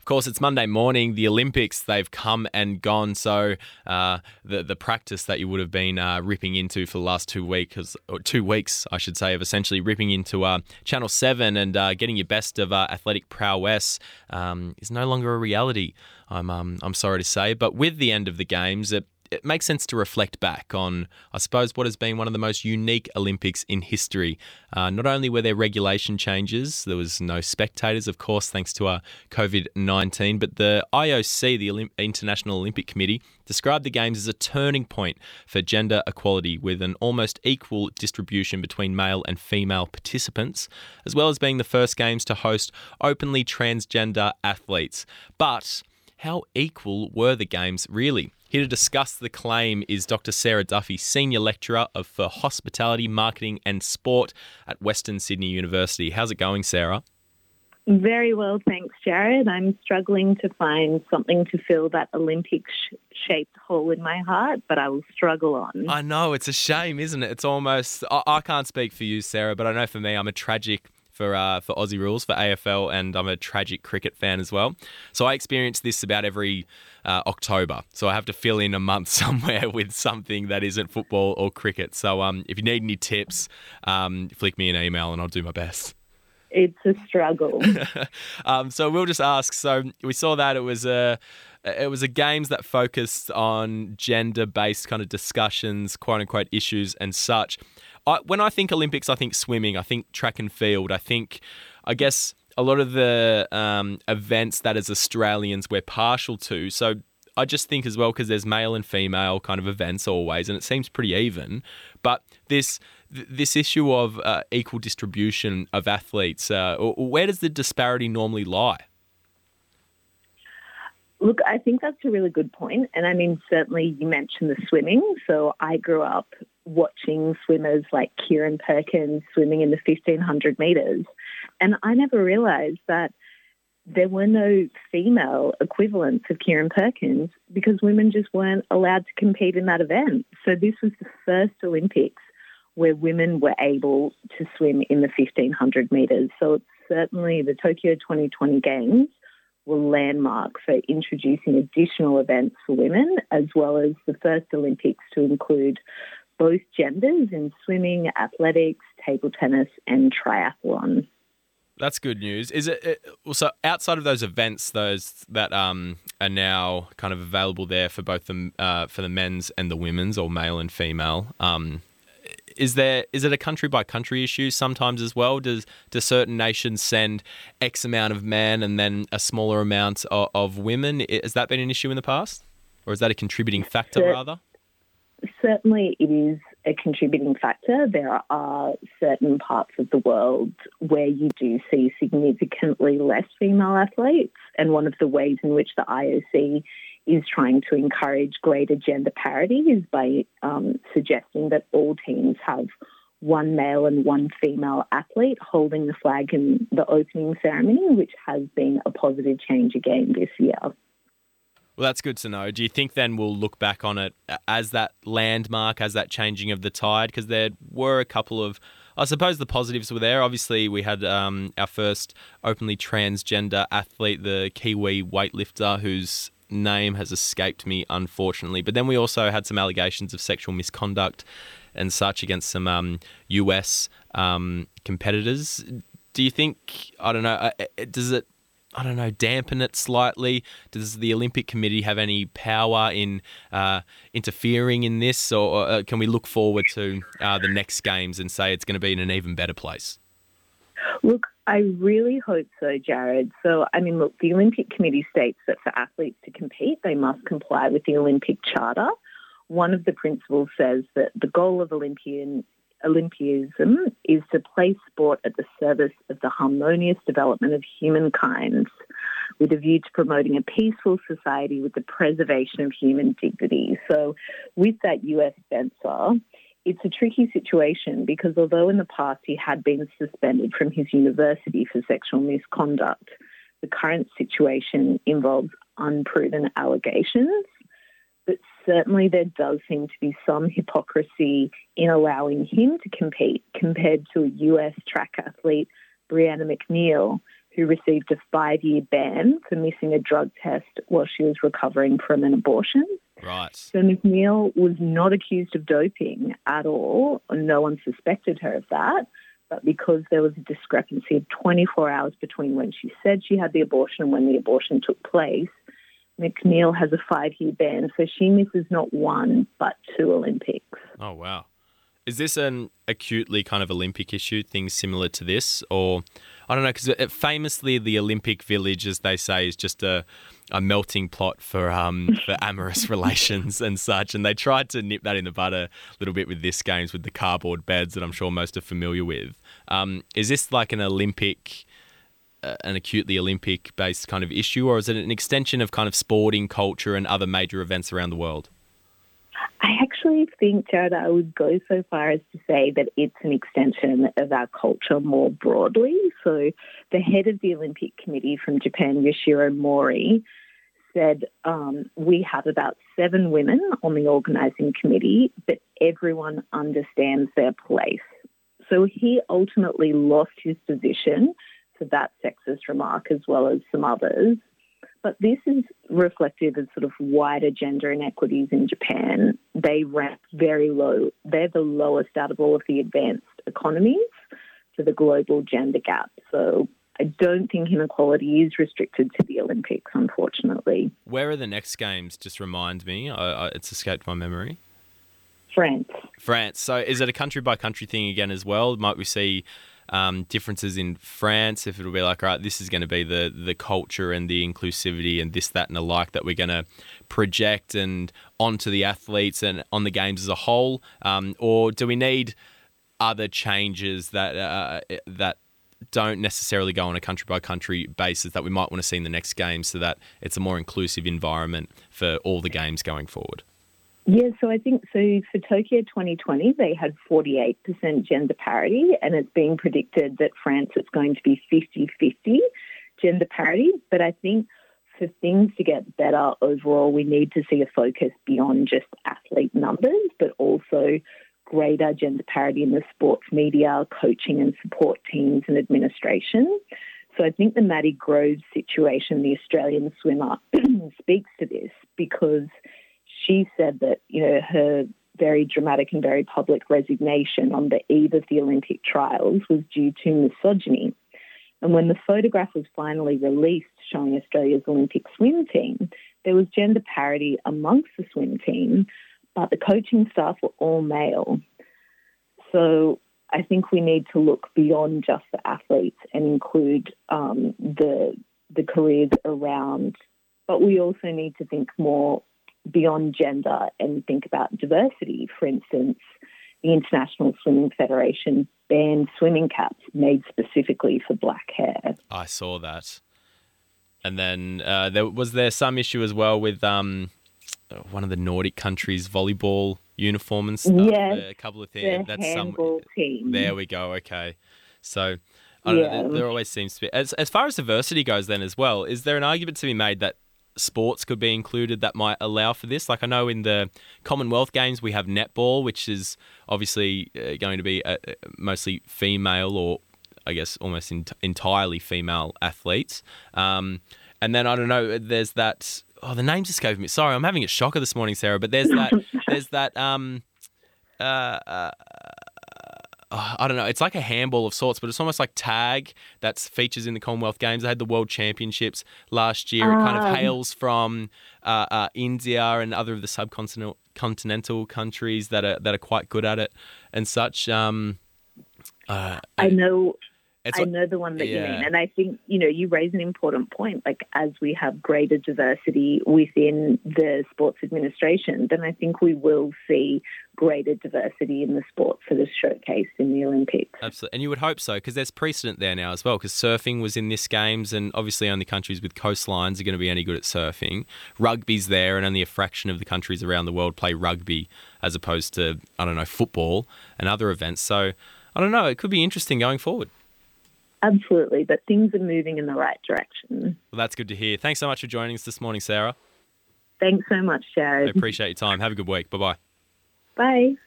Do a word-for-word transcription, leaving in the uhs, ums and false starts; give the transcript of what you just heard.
Of course, it's Monday morning. The Olympics, they've come and gone. So uh, the the practice that you would have been uh, ripping into for the last two weeks, or two weeks, I should say, of essentially ripping into uh, Channel seven and uh, getting your best of uh, athletic prowess um, is no longer a reality, I'm, um, I'm sorry to say. But with the end of the Games, it It makes sense to reflect back on, I suppose, what has been one of the most unique Olympics in history. Uh, not only were there regulation changes, there was no spectators, of course, thanks to uh, covid nineteen, but the I O C, the Olymp- International Olympic Committee, described the Games as a turning point for gender equality with an almost equal distribution between male and female participants, as well as being the first Games to host openly transgender athletes. But how equal were the Games really? Here to discuss the claim is Doctor Sarah Duffy, Senior Lecturer of for Hospitality, Marketing and Sport at Western Sydney University. How's it going, Sarah? Very well, thanks, Jared. I'm struggling to find something to fill that Olympic-shaped hole in my heart, but I will struggle on. I know, it's a shame, isn't it? It's almost... I, I can't speak for you, Sarah, but I know for me, I'm a tragic... for uh, for Aussie Rules, for A F L, and I'm a tragic cricket fan as well. So I experience this about every uh, October. So I have to fill in a month somewhere with something that isn't football or cricket. So um, if you need any tips, um, flick me an email and I'll do my best. It's a struggle. um, so we'll just ask. So we saw that it was a... It was a Games that focused on gender-based kind of discussions, quote-unquote issues and such. I, when I think Olympics, I think swimming, I think track and field, I think, I guess, a lot of the um, events that as Australians we're partial to. So I just think as well, because there's male and female kind of events always, and it seems pretty even. But this this issue of uh, equal distribution of athletes, uh, where does the disparity normally lie? Look, I think that's a really good point. And I mean, certainly you mentioned the swimming. So I grew up watching swimmers like Kieran Perkins swimming in the fifteen hundred metres. And I never realised that there were no female equivalents of Kieran Perkins because women just weren't allowed to compete in that event. So this was the first Olympics where women were able to swim in the fifteen hundred metres. So it's certainly the Tokyo twenty twenty Games were landmark for introducing additional events for women, as well as the first Olympics to include both genders in swimming, athletics, table tennis and triathlon. That's good news. Is it, it so outside of those events, those that um, are now kind of available there for both the uh, for the men's and the women's, or male and female? Um, Is there is it a country by country issue sometimes as well? Does do certain nations send X amount of men and then a smaller amount of, of women? Has that been an issue in the past, or is that a contributing factor Cer- rather? Certainly, it is a contributing factor. There are certain parts of the world where you do see significantly less female athletes, and one of the ways in which the I O C is trying to encourage greater gender parity is by um, suggesting that all teams have one male and one female athlete holding the flag in the opening ceremony, which has been a positive change again this year. Well, that's good to know. Do you think then we'll look back on it as that landmark, as that changing of the tide? Because there were a couple of, I suppose the positives were there. Obviously, we had um, our first openly transgender athlete, the Kiwi weightlifter, who's name has escaped me, unfortunately. But then we also had some allegations of sexual misconduct and such against some um, U S um, competitors. Do you think, I don't know, uh, does it, I don't know, dampen it slightly? Does the Olympic Committee have any power in uh, interfering in this? Or, or uh, can we look forward to uh, the next Games and say it's going to be in an even better place? Look, I really hope so, Jared. So, I mean, look, the Olympic Committee states that for athletes to compete, they must comply with the Olympic Charter. One of the principles says that the goal of Olympian Olympianism is to place sport at the service of the harmonious development of humankind with a view to promoting a peaceful society with the preservation of human dignity. So with that U S Spencer, it's a tricky situation because although in the past he had been suspended from his university for sexual misconduct, the current situation involves unproven allegations. But certainly there does seem to be some hypocrisy in allowing him to compete compared to a U S track athlete, Brianna McNeil, who received a five-year ban for missing a drug test while she was recovering from an abortion. Right. So McNeil was not accused of doping at all. No one suspected her of that. But because there was a discrepancy of twenty-four hours between when she said she had the abortion and when the abortion took place, McNeil has a five-year ban. So she misses not one, but two Olympics. Oh, wow. Is this an acutely kind of Olympic issue, things similar to this? Or, I don't know, because famously the Olympic Village, as they say, is just a, a melting pot for um for amorous relations and such. And they tried to nip that in the bud a little bit with this Games with the cardboard beds that I'm sure most are familiar with. Um, is this like an Olympic, uh, an acutely Olympic-based kind of issue, or is it an extension of kind of sporting culture and other major events around the world? I actually think, Jared, I would go so far as to say that it's an extension of our culture more broadly. So the head of the Olympic Committee from Japan, Yoshiro Mori, said, um, we have about seven women on the organising committee, but everyone understands their place. So he ultimately lost his position for that sexist remark as well as some others. But this is reflective of sort of wider gender inequities in Japan. They rank very low. They're the lowest out of all of the advanced economies for the global gender gap. So I don't think inequality is restricted to the Olympics, unfortunately. Where are the next games? Just remind me. I, I, it's escaped my memory. France. France. So is it a country-by-country thing again as well? Might we see um, differences in France, if it'll be like, all right, this is going to be the the culture and the inclusivity and this, that and the like that we're going to project and onto the athletes and on the games as a whole? Um, or do we need other changes that uh, that don't necessarily go on a country-by-country basis that we might want to see in the next game so that it's a more inclusive environment for all the games going forward? Yeah, so I think so for Tokyo twenty twenty, they had forty-eight percent gender parity, and it's being predicted that France is going to be fifty-fifty gender parity. But I think for things to get better overall, we need to see a focus beyond just athlete numbers, but also greater gender parity in the sports media, coaching and support teams and administration. So I think the Maddie Groves situation, the Australian swimmer, speaks to this because she said that, you know, her very dramatic and very public resignation on the eve of the Olympic trials was due to misogyny. And when the photograph was finally released showing Australia's Olympic swim team, there was gender parity amongst the swim team, but the coaching staff were all male. So I think we need to look beyond just the athletes and include um, the the careers around, but we also need to think more beyond gender and think about diversity. For instance, the International Swimming Federation banned swimming caps made specifically for black hair. I saw that. And then uh, there was there some issue as well with um, one of the Nordic countries' volleyball uniform and stuff. Yes, a couple of things. the That's handball some. team. There we go. Okay, so I don't Yeah. know. There, there always seems to be as as far as diversity goes. Then as well, is there an argument to be made that sports could be included that might allow for this? Like I know in the Commonwealth Games we have netball, which is obviously uh, going to be uh, mostly female, or I guess almost ent- entirely female athletes. Um, and then I don't know, there's that. Oh, the name's escaping me. Sorry, I'm having a shocker this morning, Sarah. But there's that. there's that. Um, uh, uh, uh, I don't know. It's like a handball of sorts, but it's almost like tag that features in the Commonwealth Games. They had the World Championships last year. It kind of Um. hails from uh, uh, India and other of the subcontinental continental countries that are that are quite good at it and such. Um, uh, I know. it's I like- know the one that you yeah. mean. And I think, you know, you raise an important point. Like, as we have greater diversity within the sports administration, then I think we will see greater diversity in the sports that is showcased in the Olympics. Absolutely. And you would hope so, because there's precedent there now as well, because surfing was in this games, and obviously only countries with coastlines are going to be any good at surfing. Rugby's there, and only a fraction of the countries around the world play rugby as opposed to, I don't know, football and other events. So, I don't know, it could be interesting going forward. Absolutely, but things are moving in the right direction. Well, that's good to hear. Thanks so much for joining us this morning, Sarah. Thanks so much, I Jared. appreciate your time. Have a good week. Bye-bye. Bye.